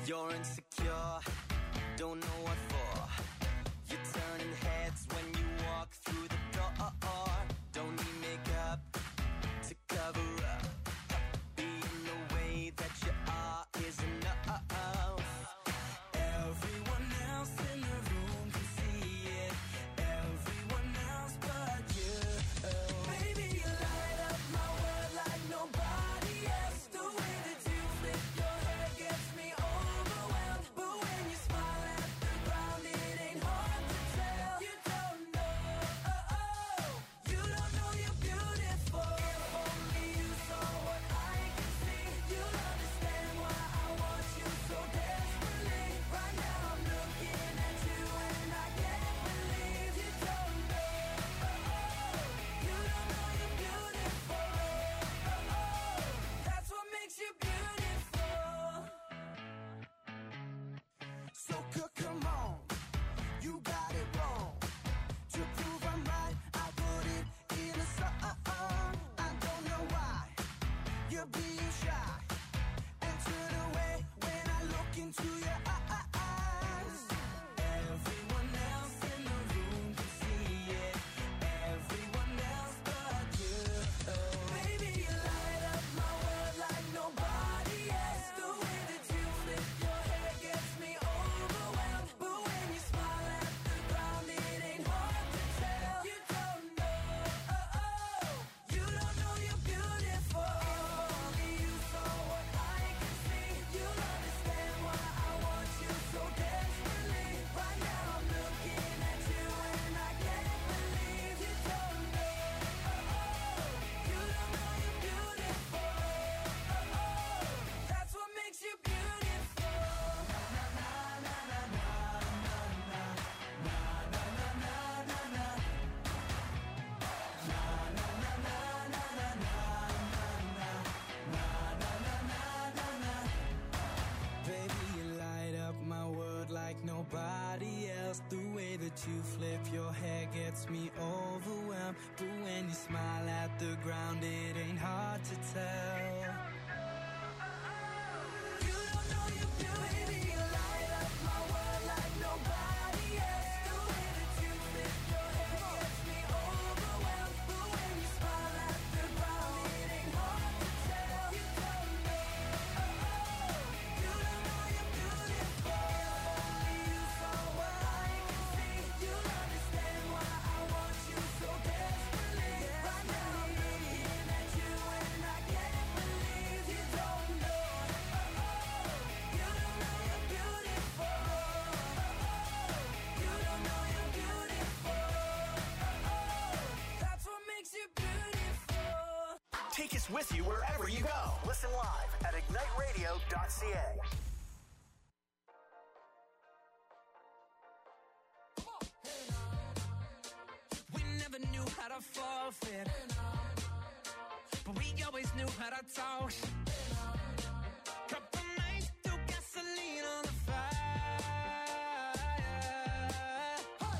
You're insecure, don't know what for. You're turning heads when you walk through the door. Don't need makeup to cover up. Being the way that you are is enough. Everyone else in the room can see it. Everyone else but you. Baby, you light up my world like nobody else. The way that you flip your hair gets me overwhelmed. But when you smile at the ground, it ain't hard to tell. You don't know, you don't know you're beautiful. If only you saw what I can see, you'll understand why I want you so desperately. Right now I'm looking at you and I can't believe you don't know, you don't know you're beautiful. That's what makes you beautiful. So come on, you got it wrong. To prove I'm right, I put it in a song. I don't know why you're being shy and turn away when I look into your eyes. Everyone else in the room can see it. Everyone else but you. Baby, you light up my world like nobody else. The way that you flip your hair gets me overwhelmed. But when you smile at the ground, it ain't hard to tell. You don't know, you don't know you're beautiful. If only you saw what I can see, you'll understand why I want you so desperately. Right now I'm looking at you and I can't believe you don't know, you don't know you're beautiful. That's what makes you beautiful. Baby, you light up my world like nobody else. The way that you flip your hair gets me overwhelmed. But when you smile at the ground, it ain't hard to tell. You don't know you're beautiful. Baby, you light up my world like nobody else. The way that you flip your hair gets me overwhelmed. But when you smile at the ground, it ain't hard to tell. You don't know, you don't know you're beautiful. If only you saw what I can see, you'll understand why I want you so desperately. Right now I'm looking at you and I can't believe you don't know, you don't know you're beautiful. You don't know you're beautiful. That's what makes you beautiful. Take us with you wherever you go. Listen live at igniteradio.ca. We never knew how to forfeit, but we always knew how to talk. Couple nights threw gasoline on the fire.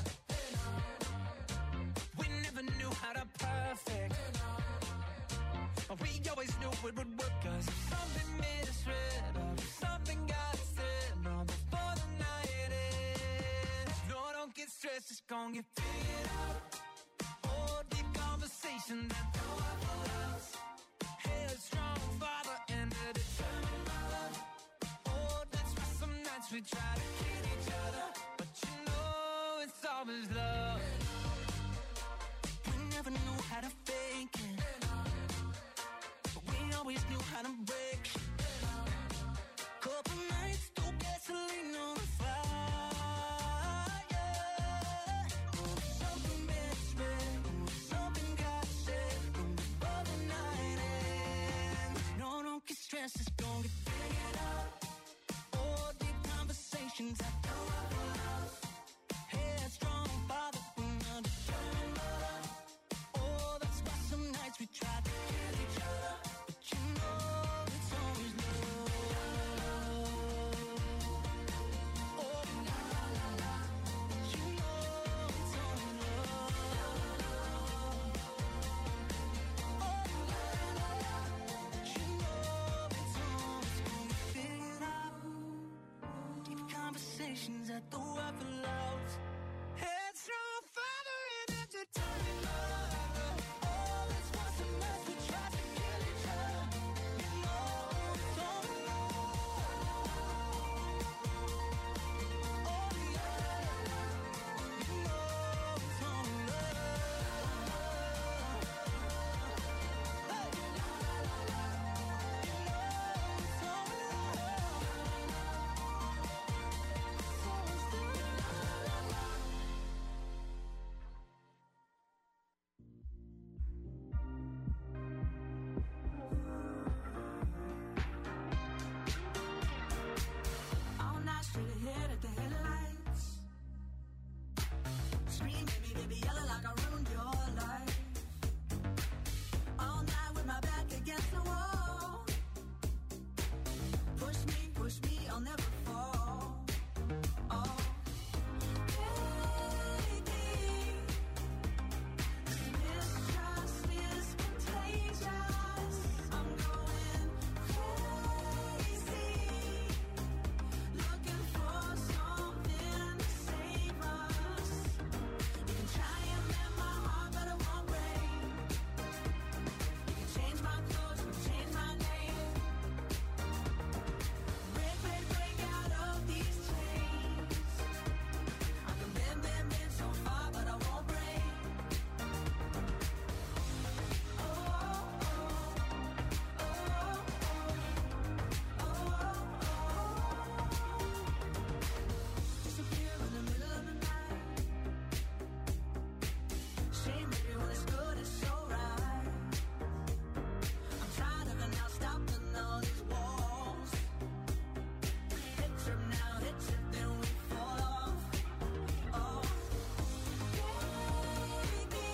We never knew how to perfect, but we always knew it would work. 'Cause if something misread or if something got said, no, before the night ends. No, don't get stressed, it's gonna get figured out. Oh, deep conversation that no one will else. Headstrong father and a determined mother. Oh, that's why some nights we try to kid each other, but you know it's always love. We never knew how to fake it, but we always knew how to break. Couple nights threw gasoline on the fire. Oh, something misread, oh, something got said, oh, before the night ends. No, don't get stressed, it's gonna get figured out. Oh, deep conversations I know I will love. Headstrong father and a determined mother. Oh, that's why some nights we try to kill each other, but you know it's always love. Oh, la la la la, but you know it's always love. Oh, la la la la, but you know it's always gonna be figured out. like the weather loves. Headstrong, father, and entertainer. All this was a mess, we tried to kill each other. You know it's all oh yeah, you know it's all all night straight ahead at the headlights. Scream, baby, baby, yelling like I ruined your life. All night with my back against the wall. Push me, I'll never fall. Oh, baby, mistrust is contagious. I'm going crazy. Looking for something to save us. You can try and mend my heart, but it won't break. You can change my clothes, you can change my name. Break, break, break out of these chains. I can bend so far, but I won't break. Oh, oh, oh, oh, oh, oh. Disappear in the middle of the night. Shame, baby, when it's good, it's so right. I'm tired of it now, stopping all these walls. Hit trip now, hit trip, then we fall off. Oh, baby,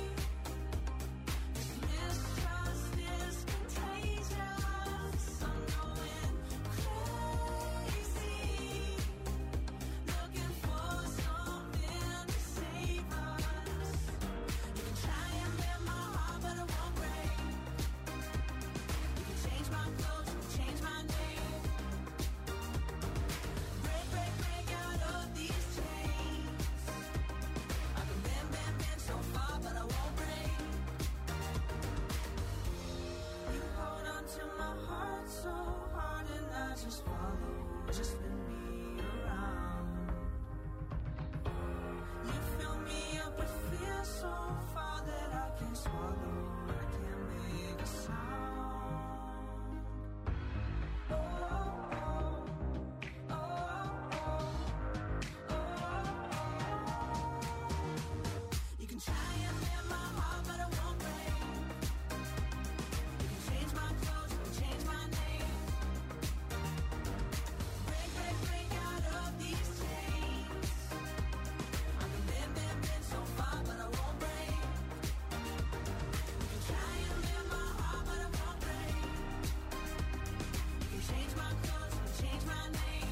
this mistrust is contagious. I'm going crazy. Looking for something to save us. You can try and mend my heart, but it won't break. You can change my clothes, you can change my name. Break, break, break out of these chains. I can bend so far, but I won't break. You hold on to my heart so hard, and I just follow, just spin me around. You fill me up with fear so far that I can't swallow, I can't make a sound. Oh, oh, oh, oh, oh, oh. You can try and mend my heart, but it won't break. You can change my clothes, you can change my name. Break, break, break out of these chains. I can bend so far, but I won't break. You can try and mend my heart, but it won't break. You can change my clothes, you can change my name.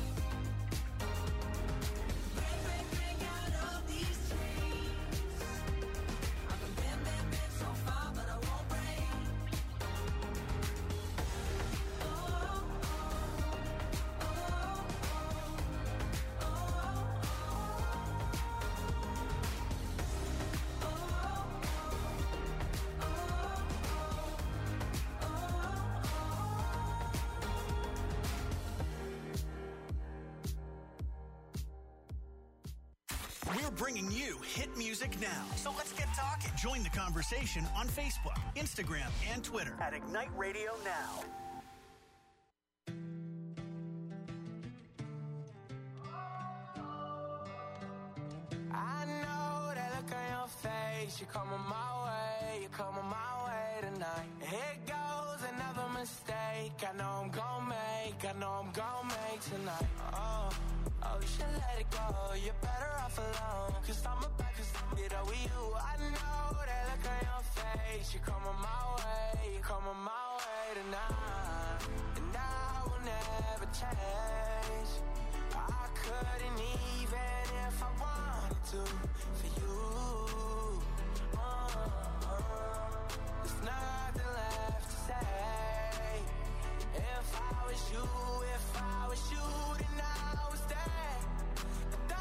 Break, break, break out of these chains. I can bend so far, but I won't break. Oh, oh, oh, oh, oh, We're bringing you hit music now. So let's get talking. Join the conversation on Facebook, Instagram, and Twitter at Ignite Radio Now. I know that look on your face. You're coming my way, you're coming my way tonight. Here goes another mistake. I know I'm gonna make tonight. Oh, you should let it go. You're better off alone. Cause I'm about to it over you. I know that look on your face. You're coming my way, you're coming my way tonight. And I will never change. I couldn't even if I wanted to for you. There's nothing left to say. If I was you, then I would stay.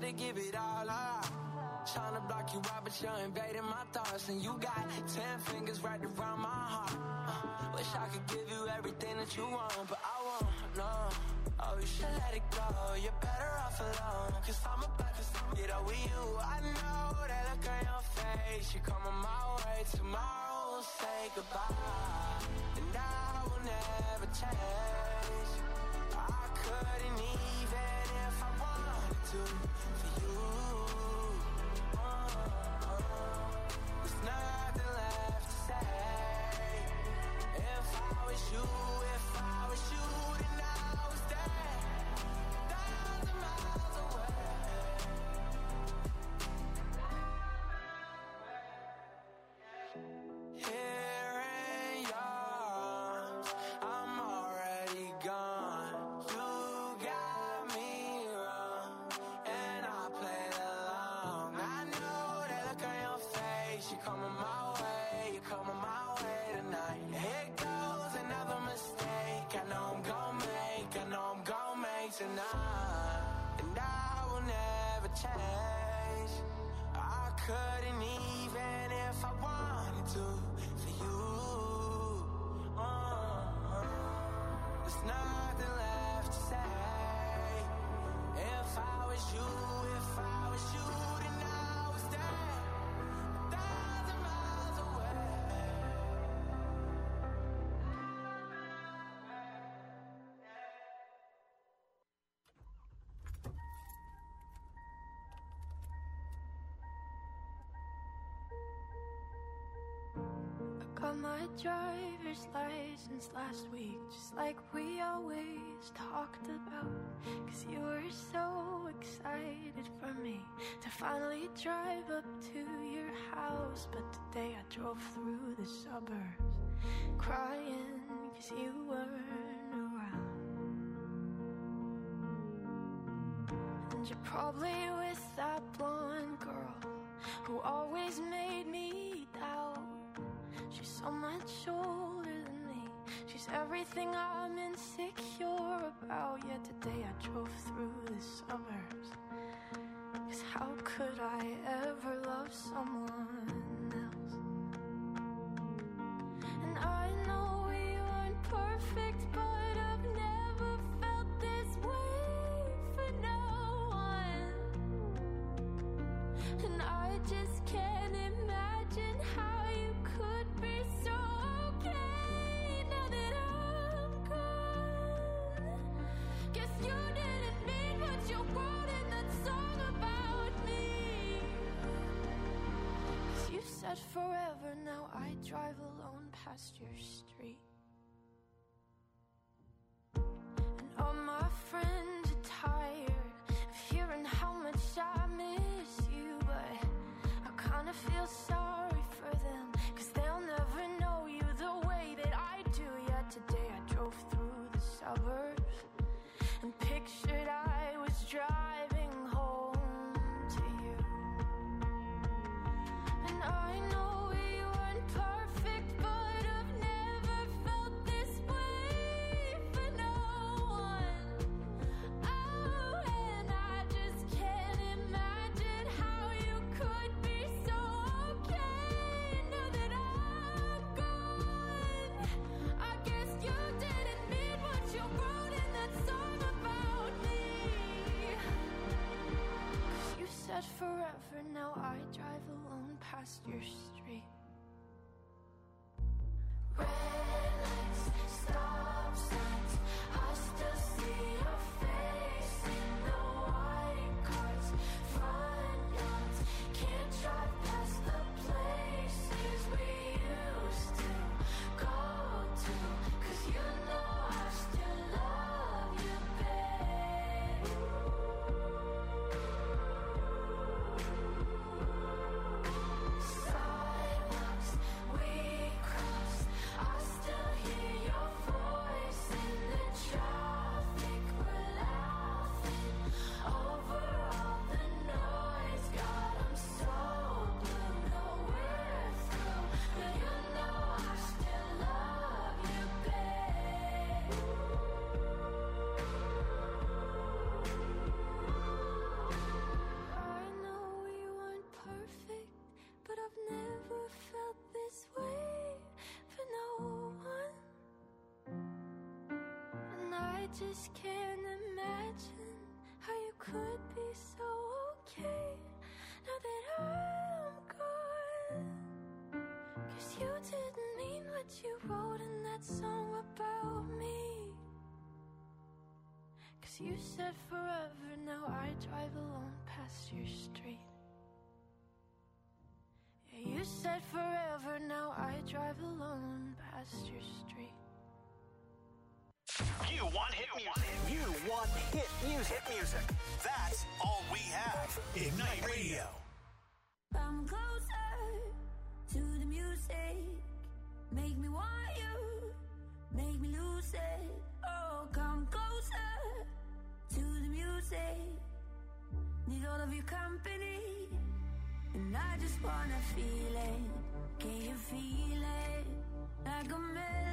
to give it all up. Trying to block you out, but you're invading my thoughts. And you got 10 fingers wrapped around my heart. Wish I could give you everything that you want, but I won't, no. Oh, you should let it go, you're better off alone. Cause I'm about to get over you. I know that look on your face. You're coming my way, tomorrow we'll say goodbye. And I will never change. I couldn't even if I wanted to for you. There's nothing left to say. If I was you, then I was there, 1,000 miles away. Here in yours, I'm already gone. You got me wrong, and I played along. I know that look on your face. You're coming my way, you're coming my way tonight. Here goes another mistake. I know I'm gon' make tonight. And I will never change. I couldn't even if I wanted to for you. There's nothing left to say. If I was you, then I was there, 1,000 miles away. Got my driver's license last week, just like we always talked about. Cause you were so excited for me to finally drive up to your house. But today I drove through the suburbs crying cause you weren't around. And you're probably with that blonde girl who always made me doubt. She's so much older than me. She's everything I'm insecure about. Yet today I drove through the suburbs. Cause how could I ever love someone else? And I know we weren't perfect, but I've never felt this way for no one. And I just can't imagine how you could be so okay now that I'm gone. Guess you didn't mean what you wrote in that song about me. Cause you said forever, now I drive alone past your street. And all my friends are tired of hearing how much I miss you, but I kinda feel sorry for them, cause they'll never know you the way that I do. Yet today I drove through the suburbs and pictured I was driving home to you. And I know we weren't perfect, but I've never felt this way for no one. Oh, and I just can't imagine how you could be so okay now that I'm gone. I guess you didn't mean what you wrote in that song about me. Cause you said forever, now I drive alone past your street. Red lights, stop signs, I still see your face in the white cars, front yards. Can't drive past the places we used to go to. Cause you know I still love you, babe. Side just can't imagine how you could be so okay now that I'm gone. 'Cause you didn't mean what you wrote in that song about me. 'Cause you said forever, now I drive alone past your street. Yeah, you said forever, now I drive alone past your street. You want hit music. You want hit music. Hit music. That's all we have. Ignite Radio. Come closer to the music. Make me want you. Make me lose it. Oh, come closer to the music. Need all of your company. And I just wanna feel it. Can you feel it? Like a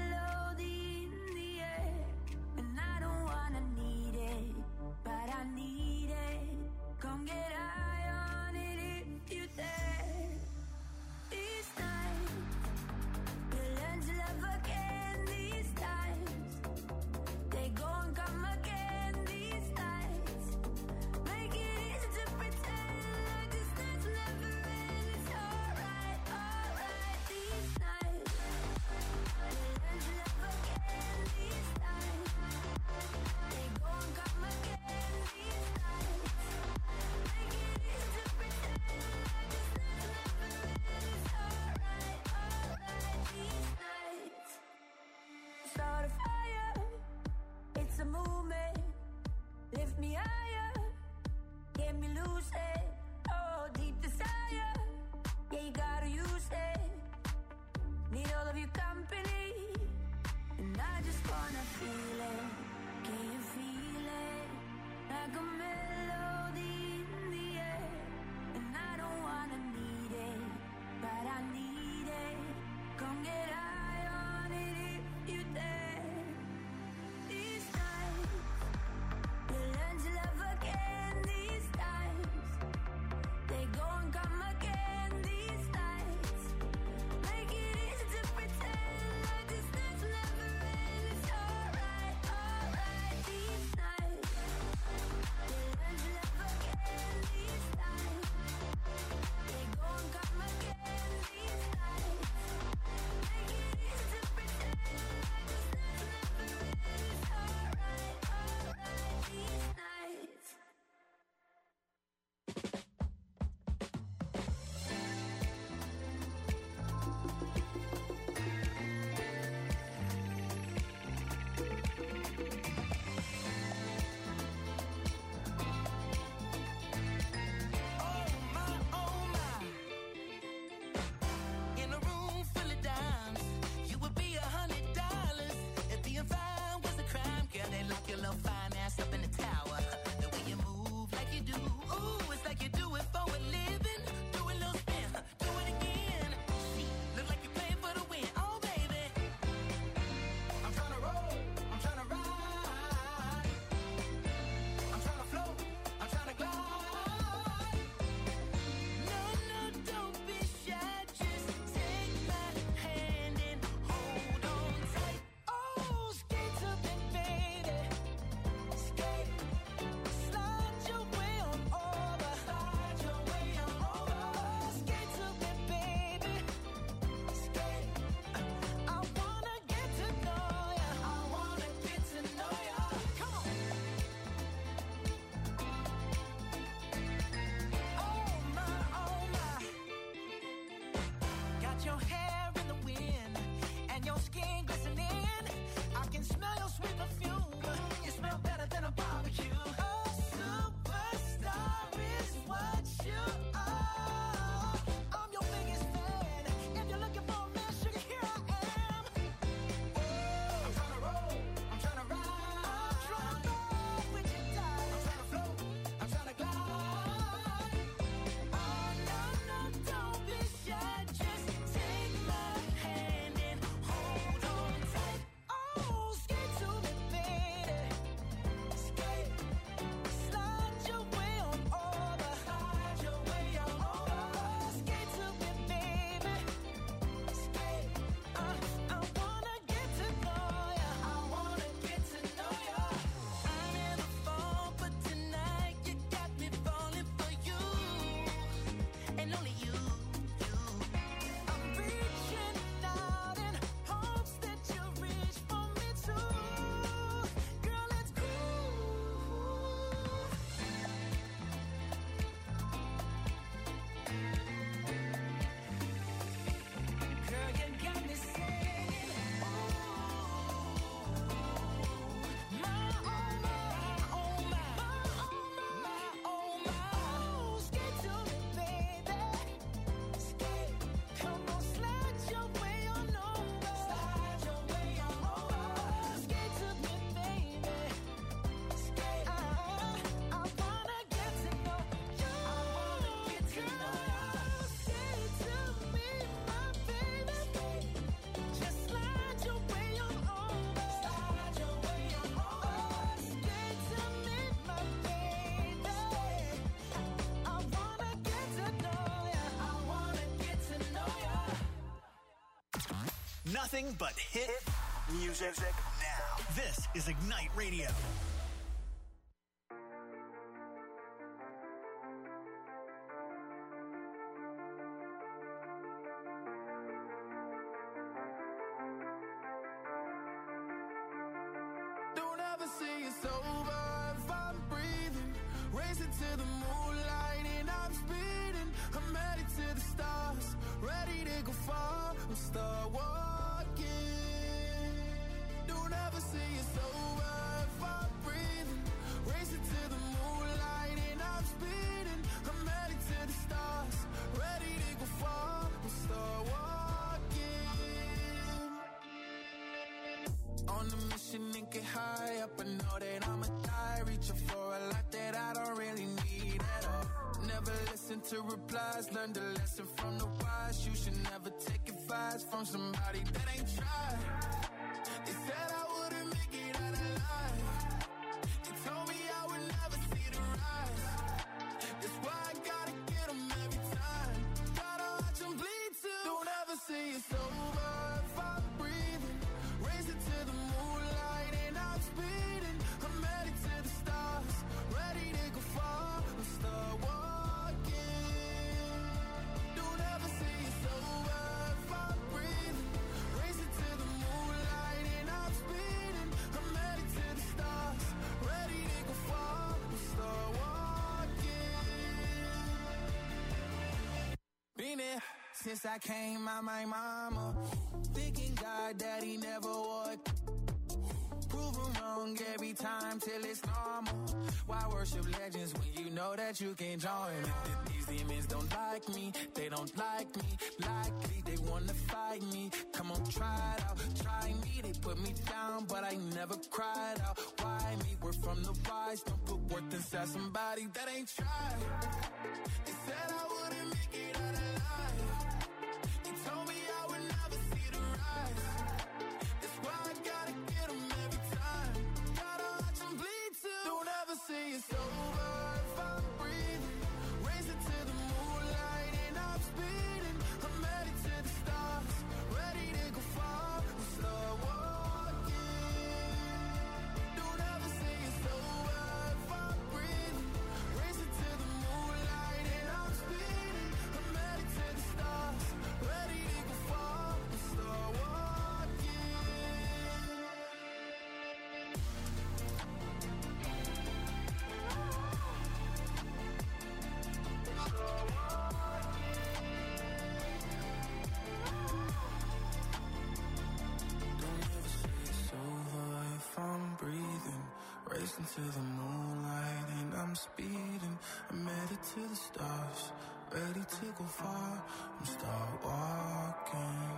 melody in the air. And I don't wanna need it, but I need it. Come get high on it if you dare. These nights, we'll learn to love again. These times, they go and come again. These nights, make it easy to pretend like this night's never end. It's alright, alright. These nights, we'll learn to love again. These times, they go and come again. These nights, make it easy to pretend like this night's never end. It's alright, alright. These nights, start a fire. It's a movement. Lift me higher. Get me loose it. Oh, deep desire. Yeah, you gotta use it. Need all of your company. And I just wanna feel it. Can you feel it? Like a melody in the air. And I don't wanna need it, but I need it. Come get high on it if you dare. These nights, we'll learn to love again. These times, they go and come again. These nights, make it easy to pretend like this night's never end. It's alright, alright. These nights, we'll learn to love again. These times, they go and come again. These nights, make it easy to pretend like this night's never end. It's alright, alright. These nights. In a room full of dimes, you would be $100 if being fine was a crime. Girl, they lock your little fine ass up in the tower. The way you move like you do, ooh, it's like you do it for a living. Do a little spin, do it again. Look like you play for the win, oh baby. I'm tryna roll, I'm tryna ride, I'm tryna float, I'm tryna glide. No, no, don't be shy. Just take my hand and hold on tight. Oh, skate to me, baby. Skate, slide your way on over. Slide your way on over. Skate to me, baby. Skate. I wanna get to know ya. I wanna get to know ya. Come on. Oh my, oh my. Got your hair in the wind and your skin glistening. I can smell your sweet perfume. You smell better than a barbecue. Oh, superstar is what you are. I'm your biggest fan. If you're looking for a man, sugar, here I am. I'm tryna roll, I'm tryna ride, I'm tryna go with you tight. I'm tryna float, I'm tryna glide. Oh no, no, don't be shy. Just take my hand and hold on tight. Oh, skate to me, baby. Skate, Nothing but hit music now. This is Ignite Radio. Don't ever say it's over if I'm breathing. Racing to the moonlight and I'm speeding. I'm headed to the stars, ready to go far and start walking. Don't ever say it's over if I'm breathing. Racing to the moonlight and I'm speeding. I'm headed to the stars, ready to go far and start walking. On the mission and get high up, I know that I'ma die. Reaching for a lot that I don't really need at all. Never listen to replies, learn the lesson from the wise. You should never take advice from somebody that ain't tried. They said I wouldn't make it out alive. They told me I would never see the rise. That's why I gotta get them every time. Gotta watch them bleed too. Don't ever say it's over if I'm breathing. Racing to the moonlight and I'm speeding. I'm headed to the stars, ready to go far and start walking. Don't ever say it's over if I'm breathing. Racing to the moonlight and I'm speeding. I'm headed to the stars, ready to go far and start walking. Been there since I came out my mama. Thinking God that he never would. Proven wrong every time till it's normal. Why worship legends when you know that you can join? These demons don't like me, they don't like me. Likely they wanna fight me. Come on, try it out, try me. They put me down, but I never cried out. Why me? We're from the wise. Don't put worth inside somebody that ain't tried. They said I wouldn't make it out alive. They told me I would never see the rise. That's why I gotta get them every time. Gotta watch them bleed too. Don't ever say it's over if I'm breathing. Racing to the moonlight and I'm speeding. I'm headed to the stars, ready to go far and start walking. Don't ever say it's over if I'm breathing. Racing to the moonlight and I'm speeding. I'm headed to the stars, ready to go far and start walking. Don't ever say it's over if I'm breathing. Racing to the moonlight and I'm speeding. I'm headed to the stars, ready to go far and start walking.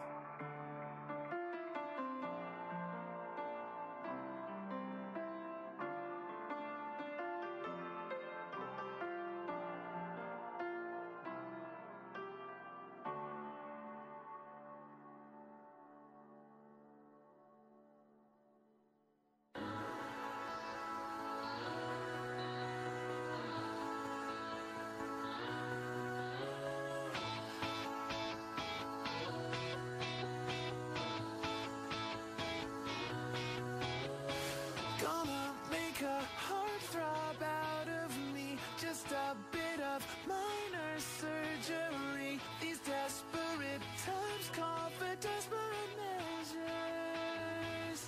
Gonna make a heart throb out of me. Just a bit of minor surgery. These desperate times call for desperate measures.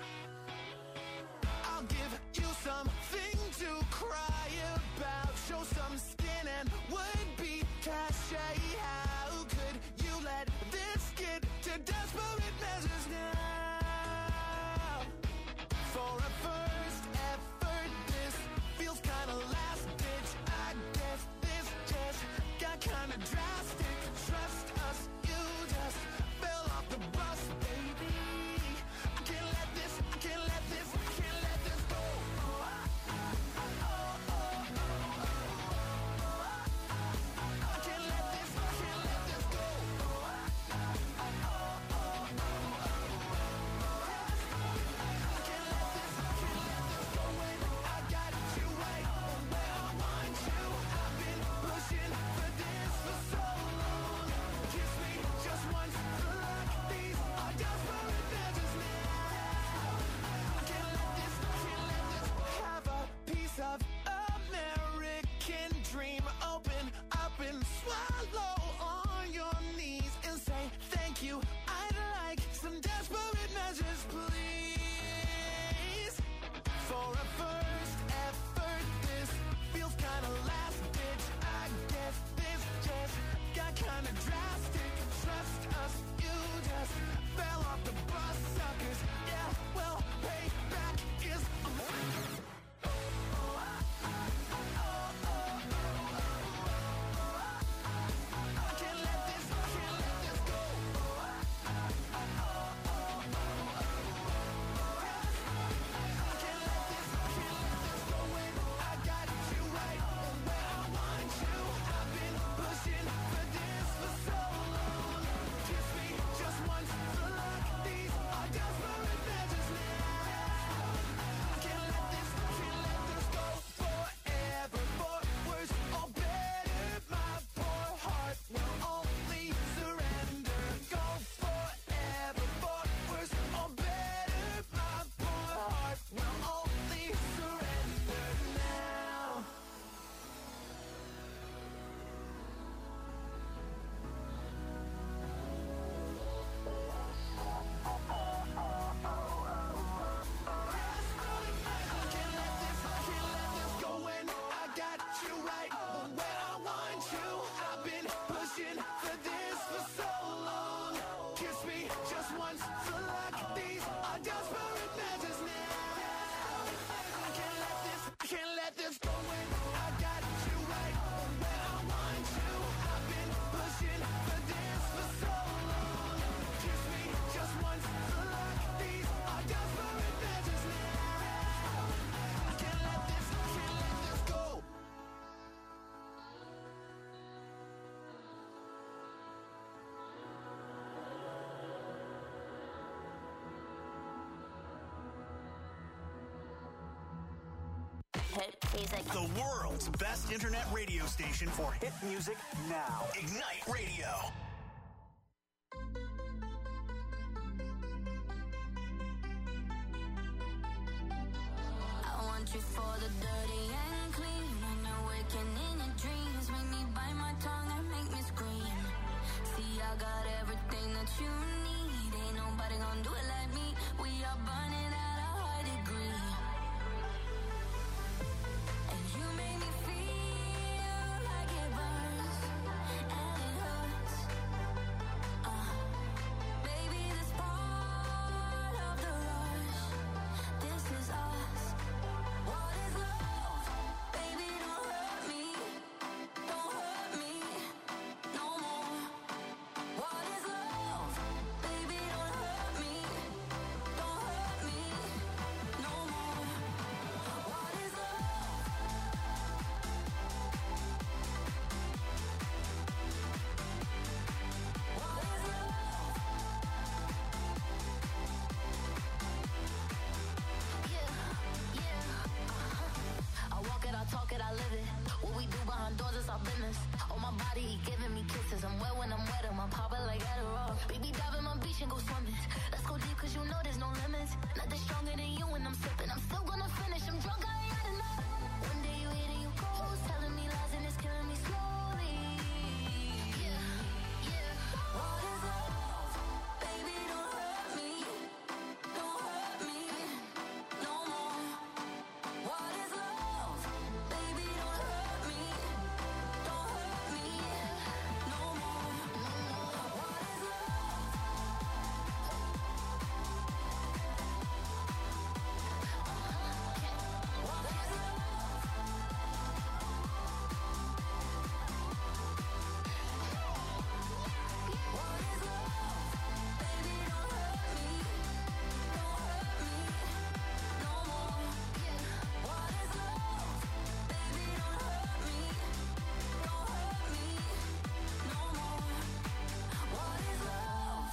I'll give you something to cry about. Show some skin and would be cachet. How could you let this get to desperate measures now? For a first effort, this feels kinda last ditch. I guess this just got kinda drastic. Trust us, you just fell off the bus, baby. I can't let this go. I can't let this go. hit music. The world's best internet radio station for hit music now. Ignite Radio. I want you for the dirty and clean. When you're waking in your dreams, make me bite my tongue and make me scream. See, I got everything that you need. Ain't nobody gonna do it like me. We are burning at a high degree. And you make me feel like it burns and it hurts. Baby, this part of the rush. This is us. What is love? Baby, don't hurt me. Don't hurt me no more. What is love? Baby, don't hurt me. Don't hurt me no more. What is love? What is love? Yeah. I walk it, I talk it, I live it. What we do behind doors is our business. On my body, he giving me kisses. I'm wet when I'm wet, I'm popping like Adderall. Baby, dive in my beach and go swimming. Let's go deep, cause you know there's no limits. Nothing stronger than you when I'm sipping. I'm still gonna finish, I'm drunk, I ain't had enough. One day you hit and you close, telling me lies and it's killing me slowly. Yeah, yeah. What is love? Baby, don't hurt me. Don't hurt me no more. What is love? Baby, don't hurt me. Don't hurt me no more. What is love? What is love? What is love? Baby, don't hurt me. Don't hurt me no more. What is love? Baby, don't hurt me. Don't hurt me no more. What is love?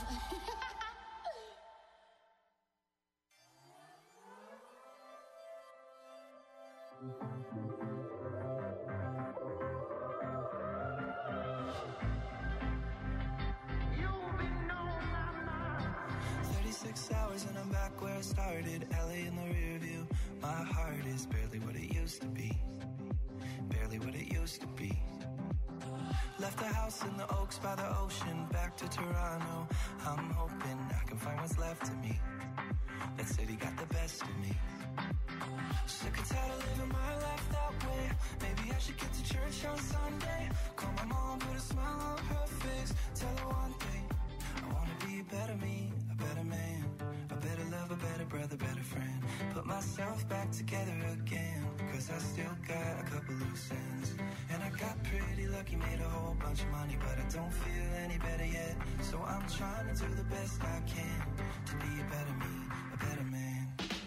You've been on my mind. 36 hours and I'm back where I started. LA in the rear view. My heart is barely what it used to be. Barely what it used to be. Left the house in the Oaks by the ocean. Back to Toronto. I'm hoping I can find what's left of me. That city got the best of me. Sick and tired of living my life that way. Maybe I should get to church on Sunday. Call my mom, put a smile on her face. Tell her one thing. I wanna be a better me, a better man, a better lover, better brother, better friend. Put myself back together again, cause I still got a couple loose ends. And I got pretty lucky, made a whole bunch of money, but I don't feel any better yet. So I'm trying to do the best I can to be a better me, a better man.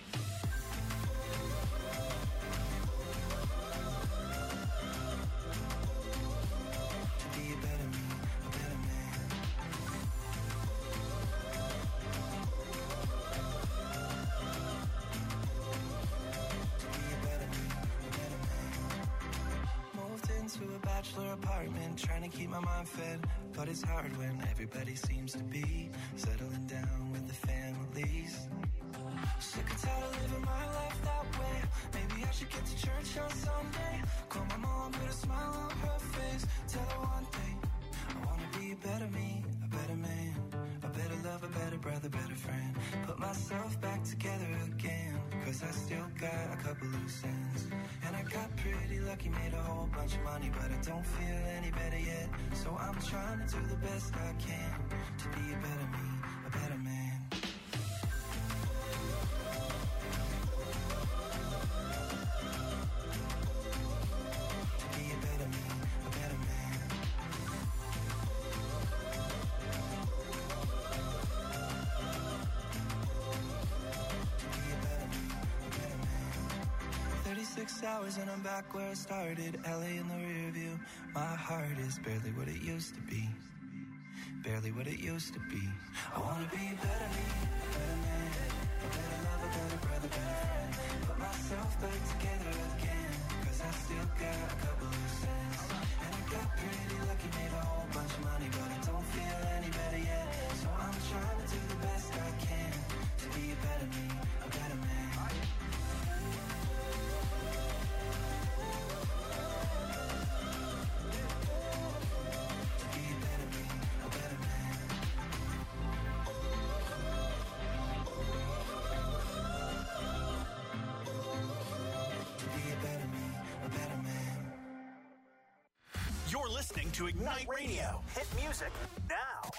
To be a better me, a better man. To be a better me, a better man. Moved into a bachelor apartment, trying to keep my mind fed. But it's hard when everybody seems to be settling down with the families. Sick and tired of living my life that way. Maybe I should get to church on Sunday. Call my mom, put a smile on her face. Tell her one thing. I wanna be a better me, a better man, a better lover, better brother, better friend. Put myself back together again, cause I still got a couple loose ends. And I got pretty lucky, made a whole bunch of money, but I don't feel any better yet. So I'm trying to do the best I can to be a better me, a better man. To be a better me, a better man. To be a better me, a better man. 36 hours and I'm back where I started. LA in the rear view. My heart is barely what it used to be. barely what it used to be. I wanna be a better me, a better man, a better lover, better brother, better friend. Put myself back together again, cause I still got a couple loose ends. And I got pretty lucky, made a whole bunch of money, but I don't feel any better yet. So I'm trying to do the best I can to be a better me, a better man. You're listening to Ignite Radio. Hit music now.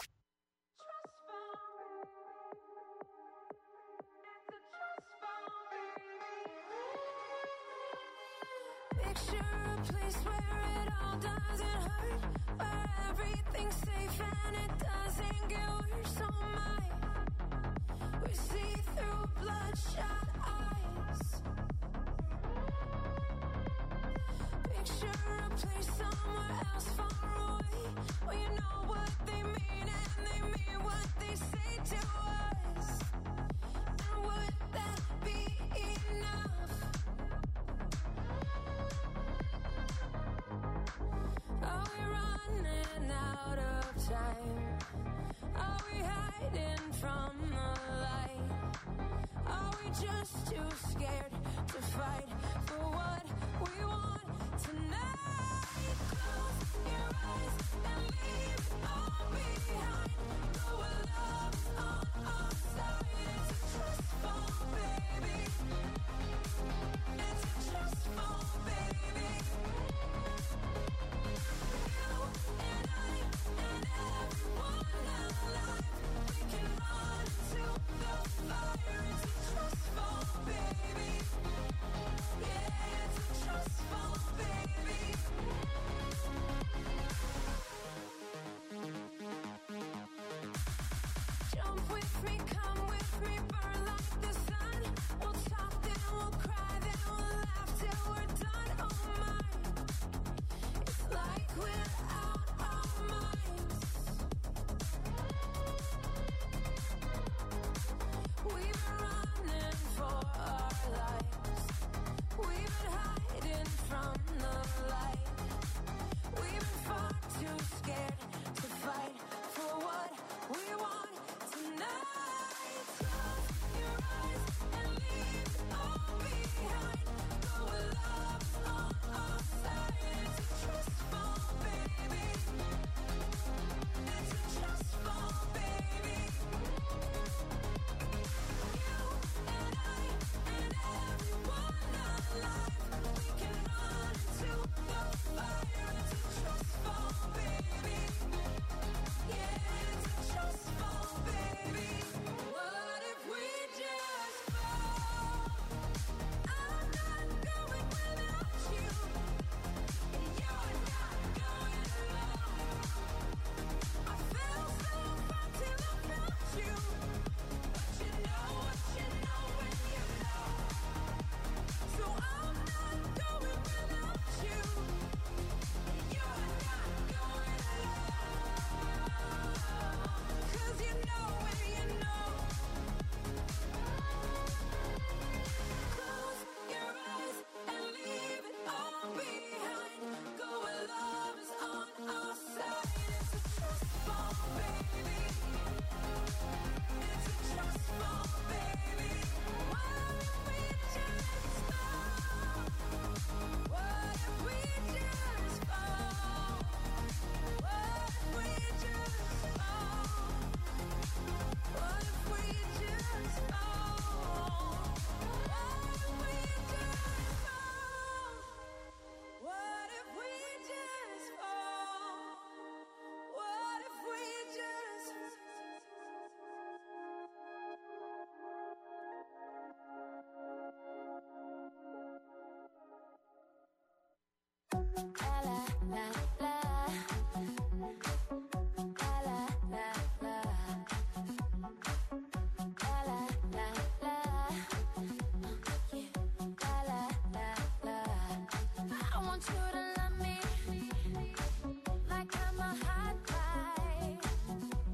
Picture a place where it all doesn't hurt, where everything's safe and it doesn't get worse. Oh my, we see through bloodshot eyes. Picture a place somewhere else far away, where you know what they mean and they mean what they say to us. And would that be enough? Are we running out of time? Are we hiding from the light? Are we just too scared to fight for what we want tonight? Close your eyes and leave it all behind. Know our love is on our side. It's a trust fall, baby. It's a trust fall, baby. You and I and everyone alive, we can run into the fire. It's a trust fall, baby. Yeah, it's a trust fall, baby. Jump with me, come with me, burn like the sun. We'll talk, then we'll cry, then we'll laugh till we're done. Oh my, it's like we're out our minds. We've been running for our lives. We've been hiding from the light. We've been far too scared to fight for what we want tonight. Close your eyes and leave it all behind. Know our love is on our side. It's a trust fall, baby. It's a trust fall, baby. You and I and everyone alive, we can run into the fire. It's a trust fall, baby. Yeah, it's a trust fall, baby. What if we just fall? I'm not going without you, and you're not going alone. I felt so far till I felt you, but you know what you know when you know. So I'm not going without you, and you're not going alone. 'Cause you know when you know. Close your eyes and leave it all behind. Go where love is on our side. It's a trust fall, baby. It's a trust fall, baby. What if we just fall? What if we just fall? What if we just fall? What if we just fall? What if we just fall? What if we just fall? What if we just la la la la la la la la la la I want you to love me like I'm a hot guy.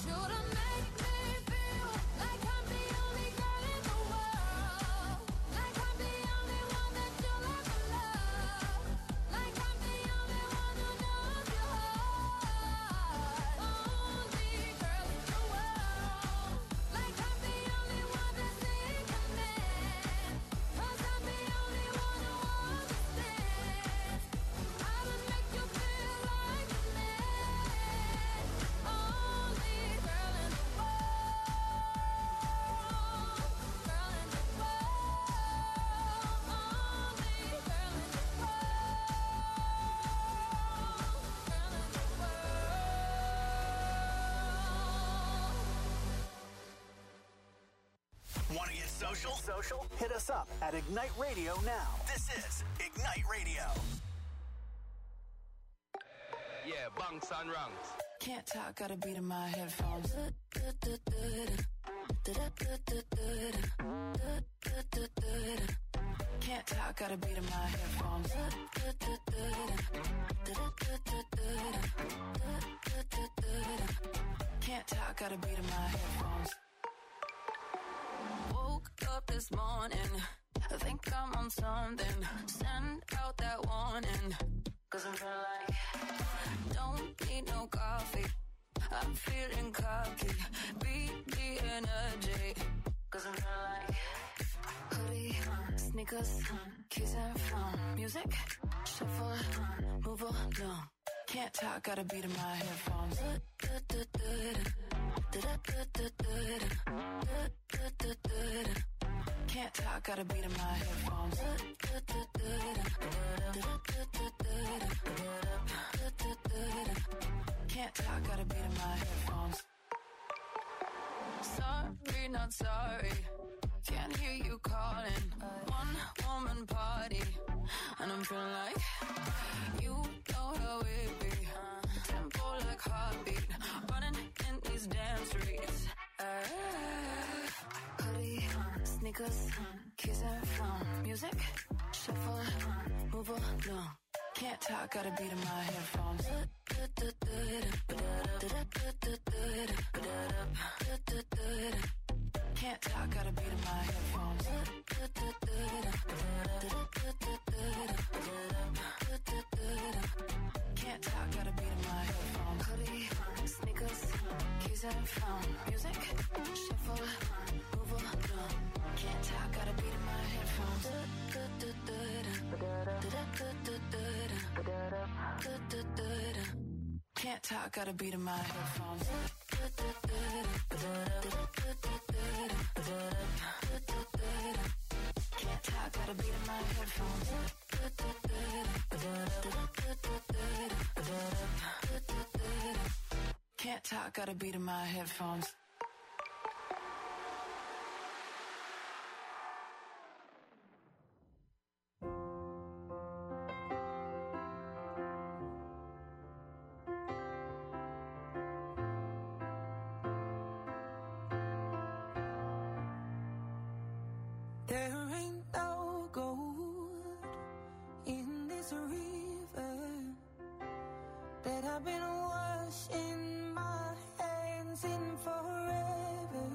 Shouldn't make me feel like I'm the only girl in the world, like I'm the only one that you'll ever love, like I'm the only one who knows your heart. Only girl in the world, like I'm the only one that's in command, 'cause I'm the only one who understands how to make you feel like a man. Only girl in the world, girl in the world, only girl in the world, girl in the world. Want to get social? Hit us up at Ignite Radio now. This is Ignite Radio. Yeah, bunks and ranks. Can't talk, got a beat in my headphones. Can't talk, got a beat in my headphones. Can't talk, got a beat in my headphones. Woke up this morning, I think I'm on something. Send out that warning, 'cause I'm feeling like don't need no coffee. I'm feeling cocky. Beat the energy, 'cause I'm feeling like hoodie, sneakers, keys and phone. Music, shuffle, move along. Can't talk, got a beat in my headphones. Can't talk, got a beat in my headphones. Can't talk, got a beat in my headphones. Sorry, not sorry. Can't hear you calling. One woman party, and I'm feeling like you know how it be. Tempo like heartbeat, running in these damn streets. Hoodie, sneakers, keys and phone. Music, shuffle, move along. Can't talk, got a beat in my headphones. Can't talk, got a beat in my headphones. Can't talk, got a beat in my headphones. Hoodie, sneakers, keys and phone. Music, shuffle, move along. Can't talk, got a beat in my headphones. Can't talk, got a beat in my headphones. Can't talk, got a beat in my headphones. Can't talk, got a beat in my headphones. There ain't no gold in this river that I've been washing my hands in forever.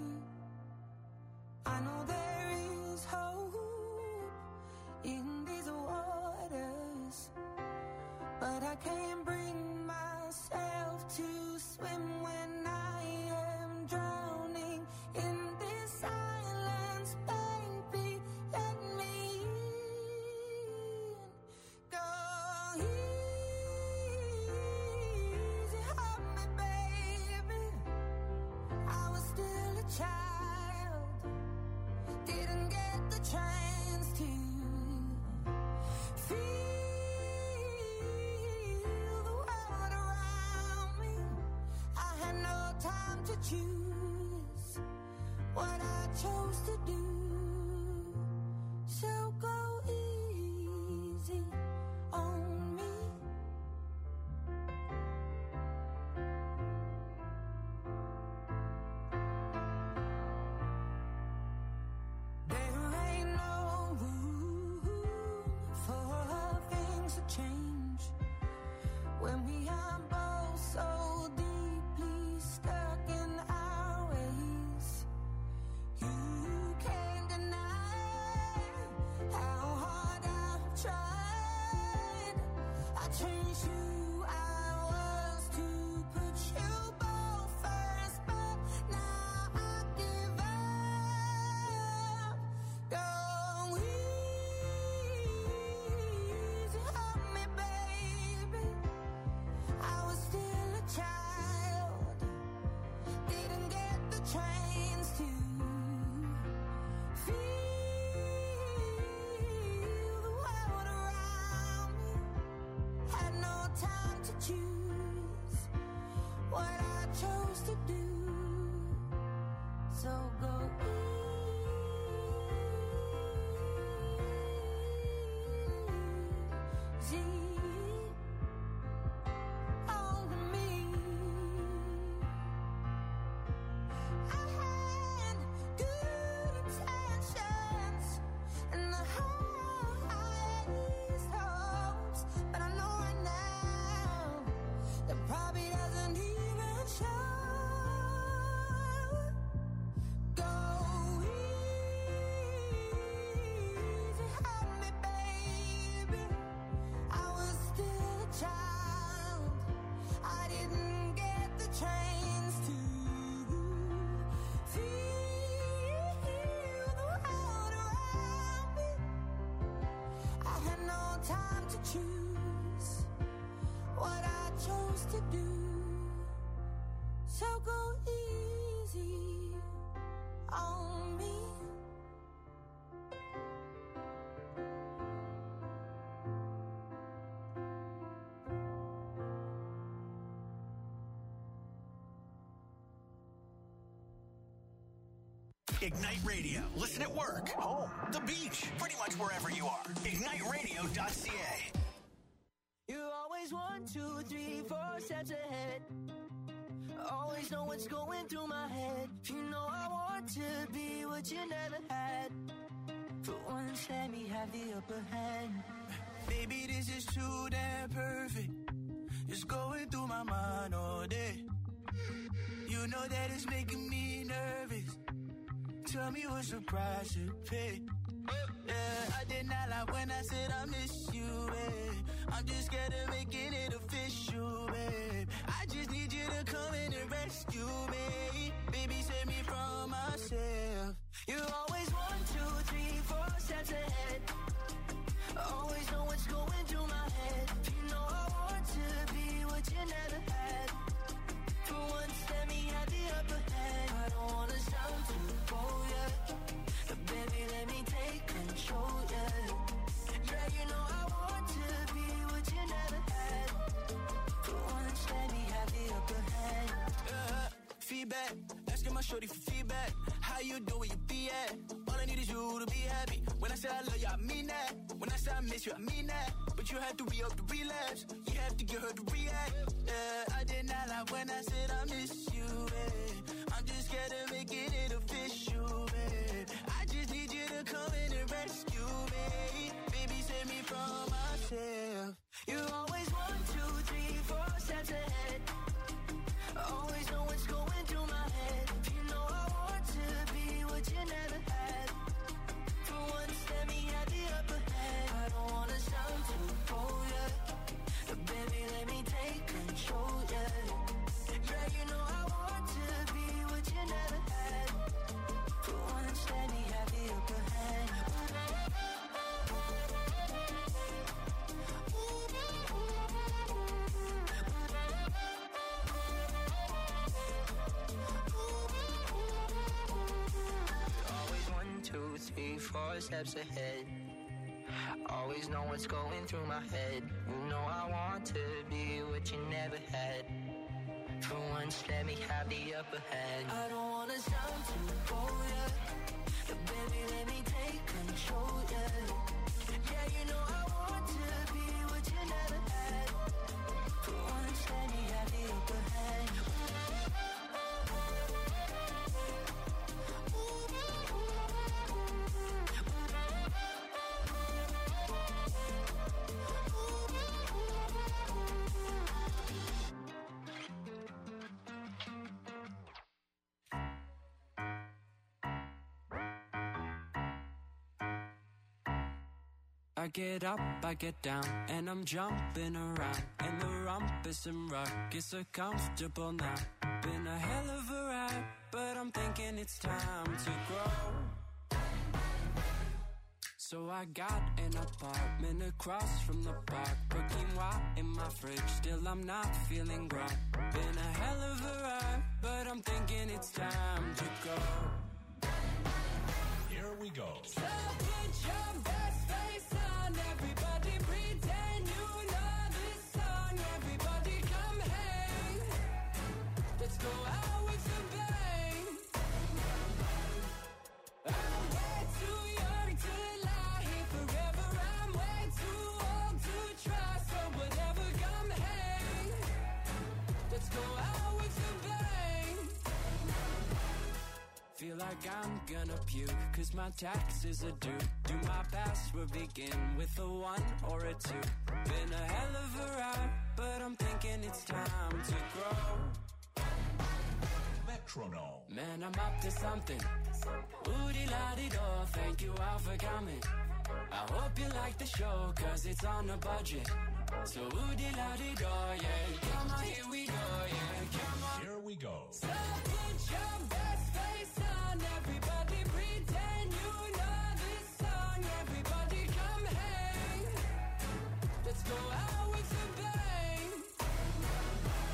I know there is hope in these waters, but I can't bring myself to swim when I am drowning in this silence. Baby, let me in. Go easy on me, baby. I was still a child, didn't get the chance to feel the world around me. I had no time to choose what I chose to do. So go easy on me. There ain't no room for things to change when we are both so deeply stuck in used to do. So go easy on me. Ignite Radio. Listen at work, home, the beach, pretty much wherever you are. IgniteRadio.ca. You always 1, 2, 3, 4 steps ahead. Always know what's going through my head. You know I want to be what you never had. For once, let me have the upper hand. Baby, this is too damn perfect. It's going through my mind all day. You know that it's making me nervous. Tell me what's the price to pay. Yeah, I did not lie when I said I miss you, babe. I'm just scared of making it official, babe. I just need you to come in and rescue me. Baby, save me from myself. You always 1, 2, 3, 4 steps ahead. Always know what's going through my head. You know I want to be what you never had. For once, let me have the upper hand. I don't wanna sound too bold, yeah. But baby, let me take control, yeah. Yeah, you know I want to be what you never had. For once, let me have the upper hand. Feedback, asking my shorty for feedback. How you do where you be at? All I need is you to be happy. When I say I love you, I mean that. When I say I miss you, I mean that. But you have to re-up the relapse. You have to get her to react. Yeah, I did not lie when I said I miss you, babe. I'm just scared of making it official, babe. I just need you to come in and rescue me. Baby, save me from myself. You always 1, 2, 3, 4 steps ahead. Always know what's going through my head. You know I want to be what you never had. For once, let me have the upper hand. I don't wanna sound too bold, yeah. But baby, let me take control, yeah. Yeah, you know I want to be what you never had. For once, let me have the upper hand. Always 1, 2, 3, 4 steps ahead. Always know what's going through my head. You know I want to be what you never had. For once, let me have the upper hand. I don't wanna sound too bold, yeah. But baby, let me take control, yeah. Yeah, you know I want to be what you never had. For once, let me have the upper hand. I get up, I get down, and I'm jumping around. And the rumpus and ruckus are comfortable now. Been a hell of a ride, but I'm thinking it's time to grow. So I got an apartment across from the park. Put quinoa in my fridge, still I'm not feeling grown. Been a hell of a ride, but I'm thinking it's time to go. Here we go. So put your best face on, everybody pretend you know this song. Everybody come hang, let's go out with a bang. I'm way too young to lie here forever. I'm way too old to try, so whatever, come hang, let's go out with a bang. Feel like I'm gonna puke, cause my taxes are due. Do my password begin with a 1 or a 2? Been a hell of a ride, but I'm thinking it's time to grow. Metronome. Man, I'm up to something. Woody-la-di-do, thank you all for coming. I hope you like the show, cause it's on a budget. So woody-la-di-do, yeah. Come on, here we go, yeah. Come on. Here we go. So put your best face on, everybody pretend you know this song. Everybody come hang, let's go out with a bang.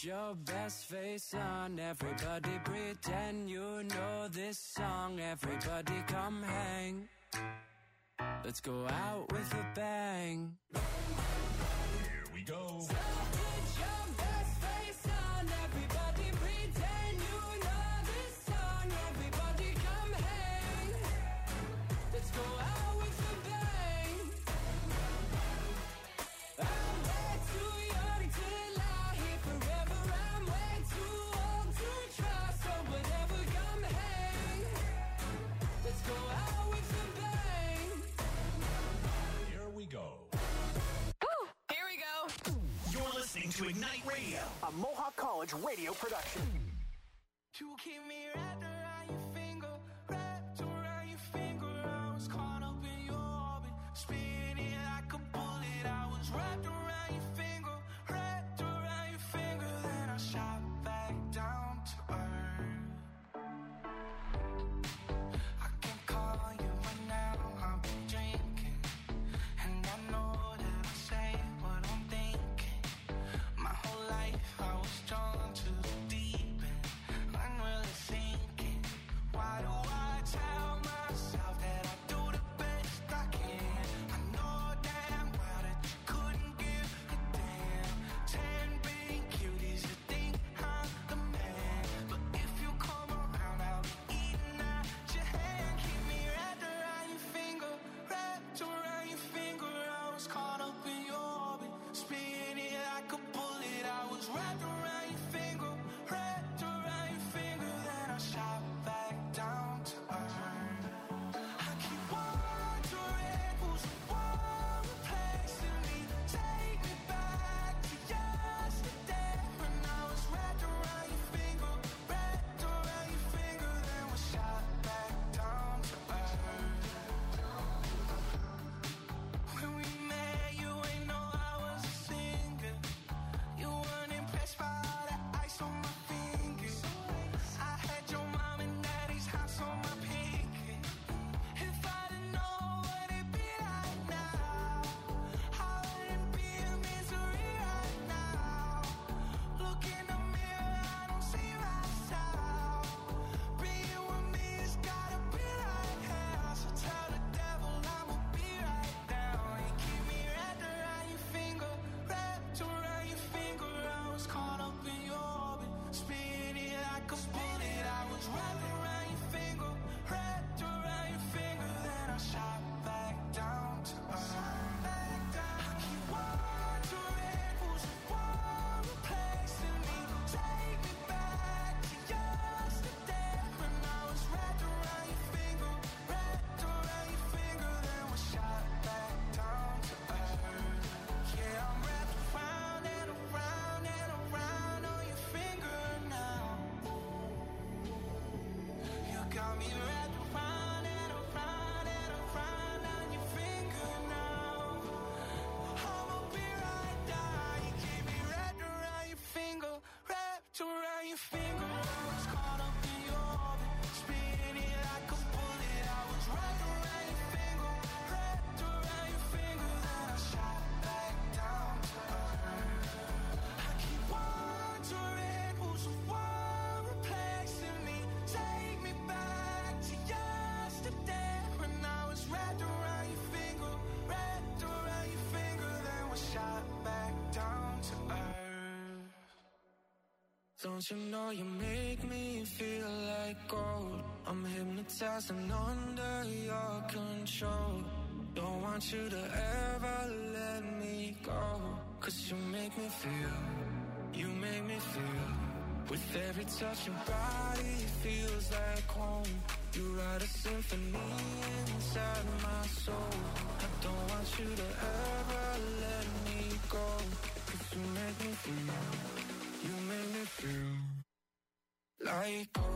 your best face on. Everybody pretend you know this song. Everybody come hang. Let's go out with a bang. Here we go. So put your best face on. Everybody pretend you know this song. Everybody come hang. Let's go out with a bang. I'm way too young to lie here forever. I'm way too old to try. So whatever, come hang. Let's go out with a bang. Here we go. Here we go. You're listening to Ignite Radio, a Mohawk College radio production. You keep me wrapped around your finger, wrapped around your finger. I was caught up in your orbit, spinning like a bullet. I was wrapped around your finger, wrapped around your finger. Then I shot back down to earth. I can call you right now, I've been drinking, and I know that I say what I'm thinking. My whole life I was drawn to the deep end. I'm really thinking, why do I tell myself that I do the best I can? I know damn well that you couldn't give a damn. 10 big cuties that think I'm the man. But if you come around, I'll be eating at your hand. Keep me wrapped around your finger, wrapped around your finger. I was caught up in your orbit, spinning like a bullet. I was wrapped around your finger, wrapped around your finger. Then I shot back down to earth. I keep wondering who's the one replacing me. Take me back to yesterday when I was wrapped around your finger, wrapped around your finger. Then we shot back down to earth. When we met, you ain't know I was a singer. You weren't impressed by all the ice on my fingers. I had your mom and daddy's house on my pinky. If I didn't know what it'd be like now, I wouldn't be in misery right now. Look in the mirror, I don't see myself. Being with me has gotta be like hell. So tell the devil I'ma be right down. You keep me wrapped around your finger, wrapped around your finger. I was caught up in your orbit, spinning like a bullet. I was wrapped around your finger, wrapped around your finger. Then I shot back down to earth. I keep wondering who's the one replacing me. Take me back to yesterday when I was wrapped around your finger, wrapped around your finger. Then we shot back down to earth. Yeah, I'm wrapped around and around and around on your finger now. You got me wrapped around and around and around on your finger now. I'ma be right down. You keep me wrapped around your finger, wrapped around your finger. I was caught up in your orbit, spinning like a bullet. I was wrapped around your finger, wrapped around your finger. Then I shot back down to earth. I keep wondering who's the one replacing me. Take me back to yesterday when I was wrapped around your finger, wrapped around your finger. Then we shot back down to earth. Don't you know you make me feel like gold? I'm hypnotized and under your control. Don't want you to ever let me go. 'Cause you make me feel, you make me feel. With every touch your body feels like home. You write a symphony inside my soul. I don't want you to ever let me go. 'Cause you make me feel, you make me feel like gold.